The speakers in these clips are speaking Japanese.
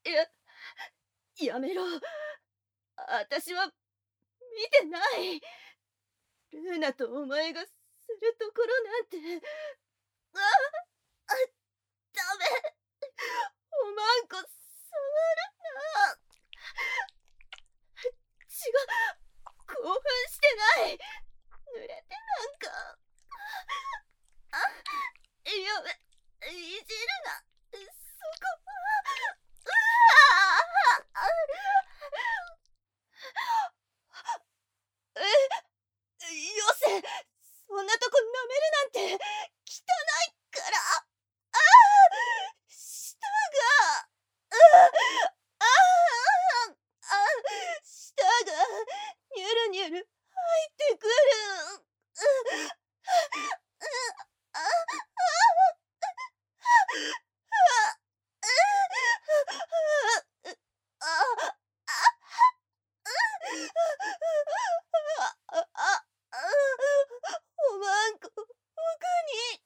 やめろ。私は見てない。ルーナとお前がするところなんて。ああ、ダメ。おまんこ触るな。違う、興奮してない。濡れてなんか。あ、やめ、いじるな。そこ。うわえ、よせ。そんなとこ舐めるなんて汚いから。ああ、舌が。ああ、舌がニュルニュル入ってくる。あおまんこ、僕に。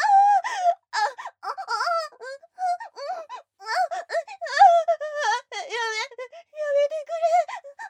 やめてくれ。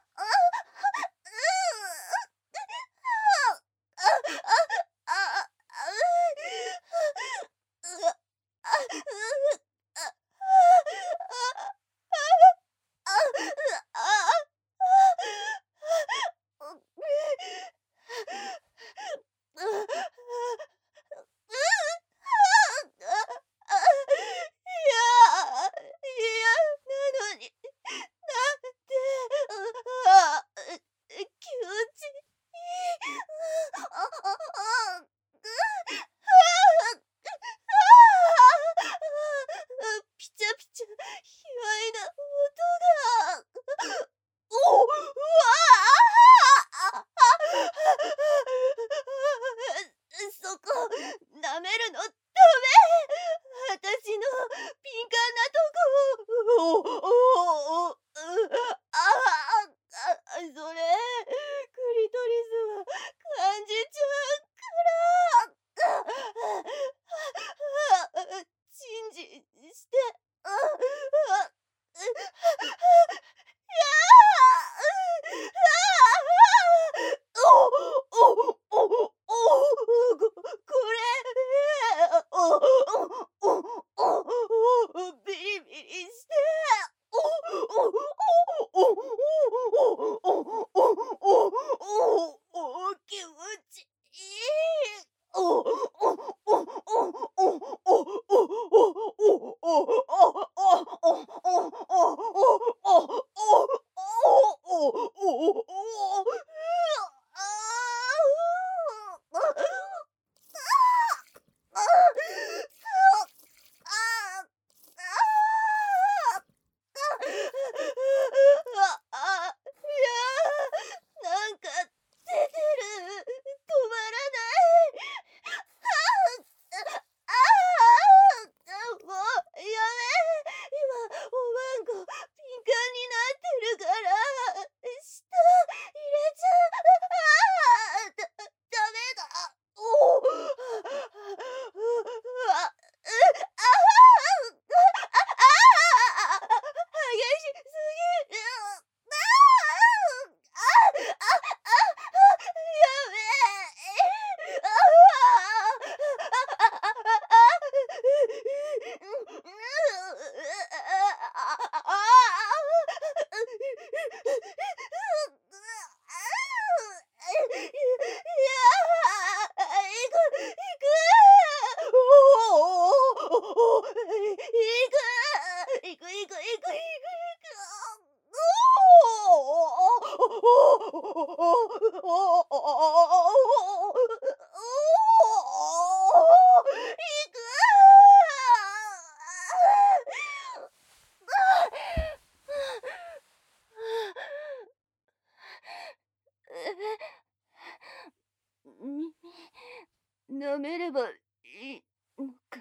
なのに、なんて、気持ちいい。ピチャピチャ、卑猥な音が。おうわあ。そこ、舐めるのダメ。私の敏感なとこ。それ、クリトリスは感じちゃうから。チンジして。ビリビリして。気持ちいい。なんか出てる。止まらない。もうやめ。今おまんこ敏感になってるから。舌入れちゃダメだ。激しすぎる。や行く。舐めればいいのか。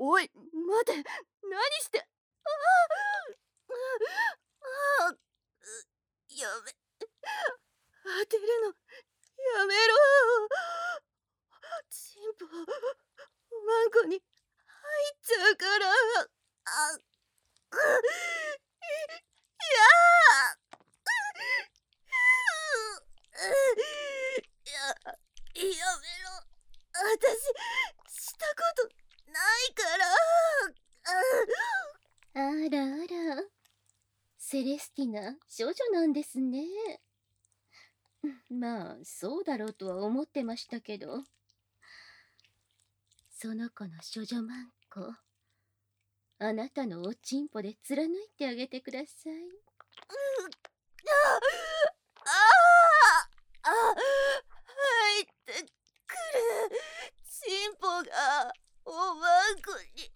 おい、待て、何して。ああ、やめ、当てるのやめろ。チンポ、おまんこに入っちゃうから。あ、いややめろ。私したことないから。 あらあら、セレスティナ、少女なんですね。まあ、そうだろうとは思ってましたけど。その子の処女マンコ、あなたのおちんぽで貫いてあげてください。 入ってくる。チンポがおまんこに。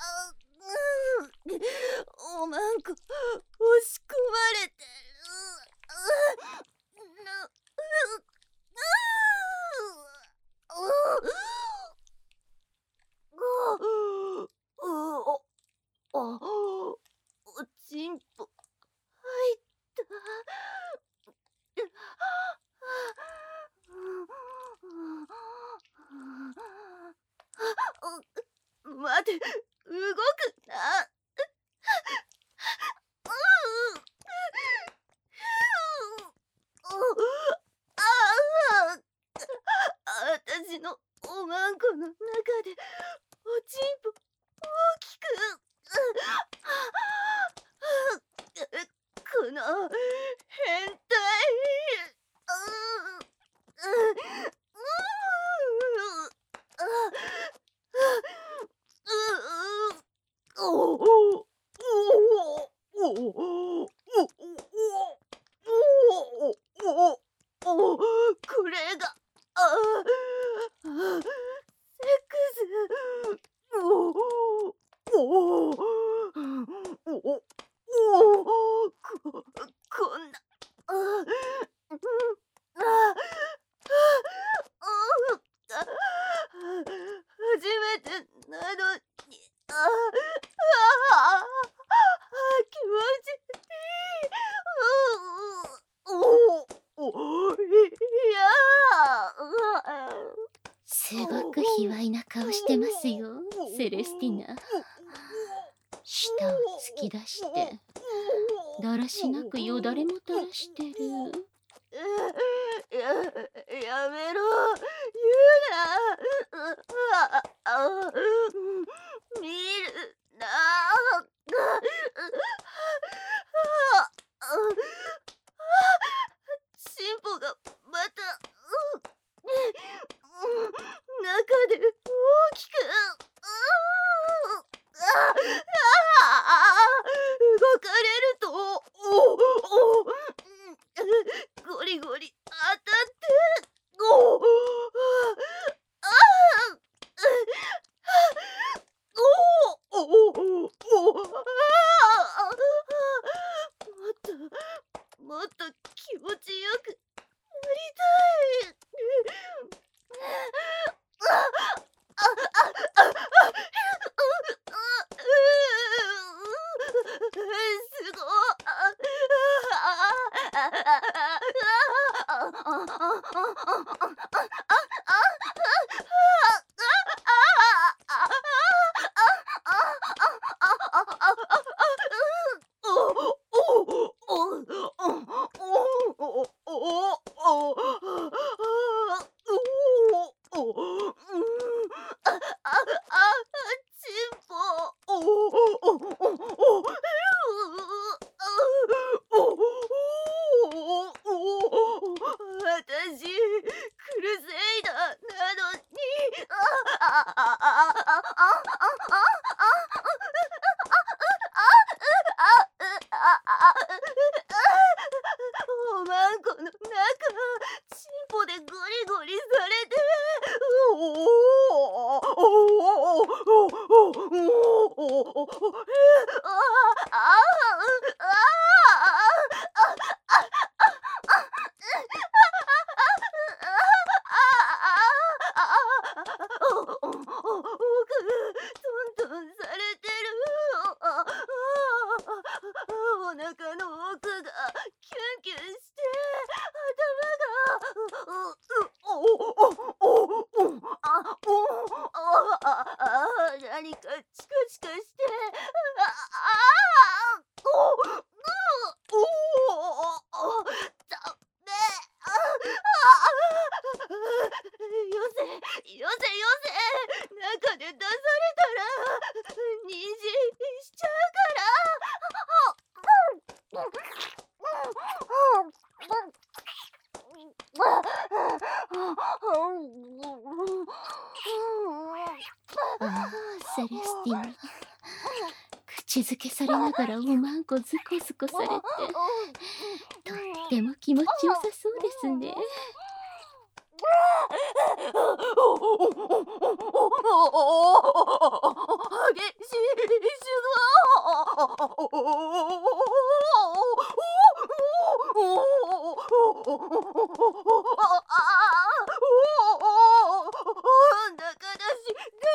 おまんこ押し込まれてる。おちんぽ入った。待て、動くな。私のおまんこの中でおちんぽ大きく。この変態。これがセックス。こんな。初めてなのに。気持ちいい。いや。 すごく卑猥な顔してますよ、セレスティナ。舌を突き出してだらしなくよだれも垂らしてる。 やめろ、言うな。見るな。チンポがまた中で大きく。動かれるとゴリゴリ当たって。もっと気持ちよくなりたい。すごチンポ。私クルセイダーなのに。おまんこの中チンポでゴリゴリされて。奥トントンシカシカして、ああダメ、よせよせよせ、中で出されたら妊娠しちゃうから。 ああ、セレスティナ。口づけされながらおまんこズコズコされて、とっても気持ちよさそうですね。 激しいだからしダ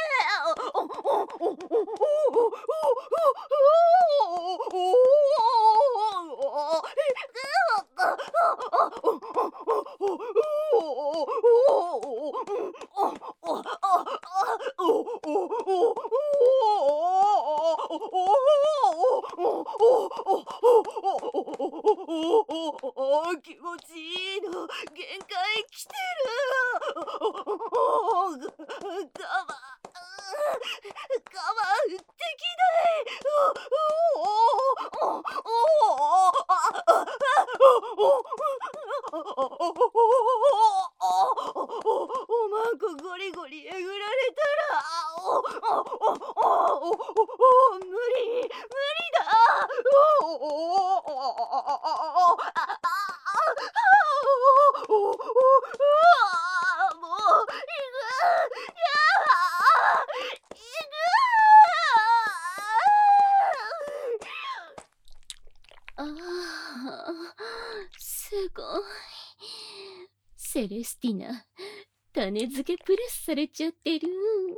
気持ちいいの限界来てる。我慢できない。おまんこゴリゴリえぐられたら無理だ。もういああ、すごい。セレスティナ、種付けプレスされちゃってる。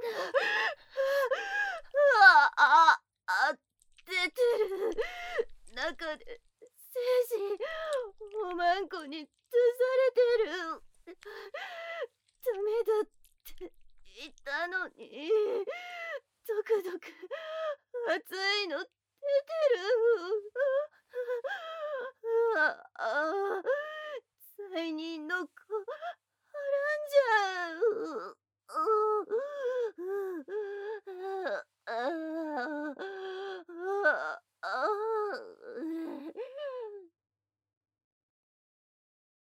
出てる。中で精子おまんこに出されてる。ダメだって言ったのに、ドクドク熱いの出てる。罪人の子はらんじゃう。